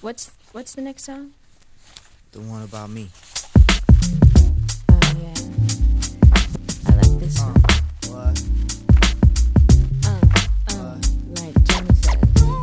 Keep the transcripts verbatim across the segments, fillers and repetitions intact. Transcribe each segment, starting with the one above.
What's what's the next song? The one about me. Oh yeah, I like this Uh, one. what? Uh, uh, like Jenny said.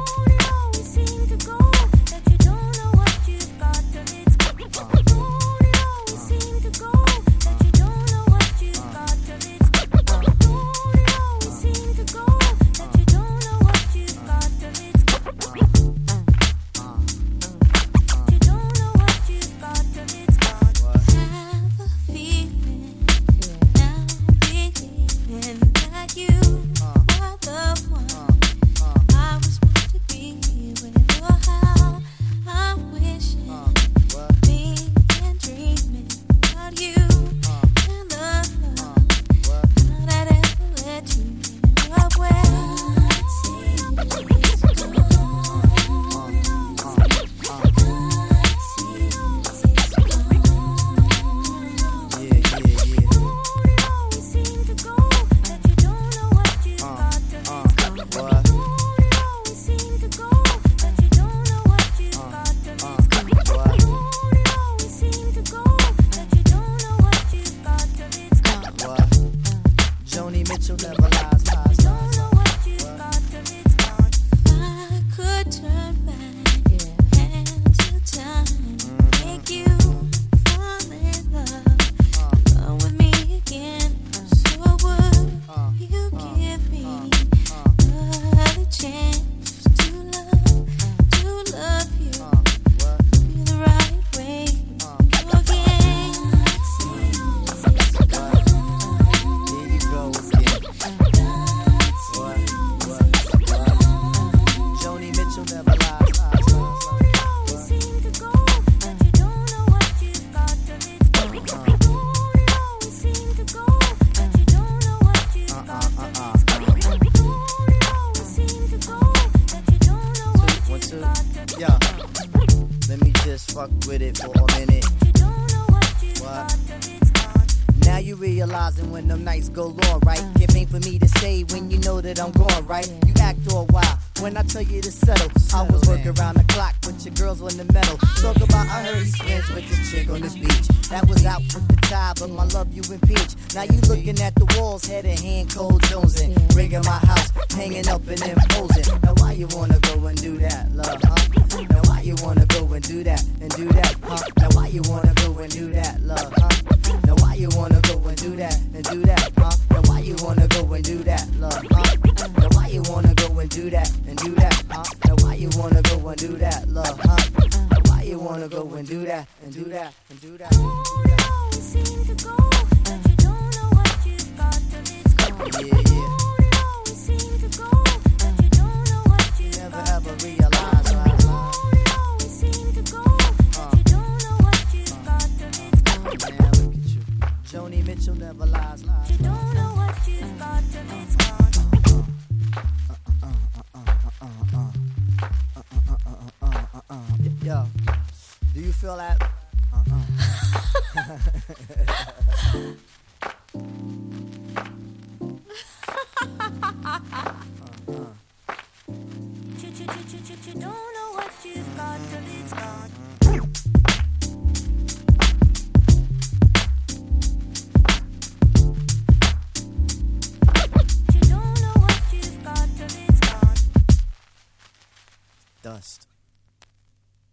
Yeah, let me just fuck with it for a minute. What? Now you realizing when them nights go long, right? It ain't for me to say when you know that I'm gone, right? You act all wild when I tell you to settle. I was working around the clock, but your girls on the metal. Talk about I heard he's friends with this chick on the beach. That was out with the tie, but my love you impeach. Now you looking at the walls, head in hand, cold jonesing. Rigging my house, hanging up and imposing. Now why you wanna go and do that, love, huh? Now why you wanna go and do that, and do that, huh? Now why you wanna go and do that, love, huh? Now why you wanna go and do that, and do that, huh? Now why you wanna go and do that, love, huh? Now why you wanna go and do that, and do that, huh? Now why you wanna go and do that, love, huh? Now why you wanna go and do that, and do that, and do that, and do that. Yeah, yeah. Never ever realize, right? Man, look at you. Joni Mitchell never lies, lies. You don't know what you've got till it's gone. Yo, do you feel that? Uh-uh. You don't know what you've got till it's gone. You don't know what you've got till it's gone. Dust.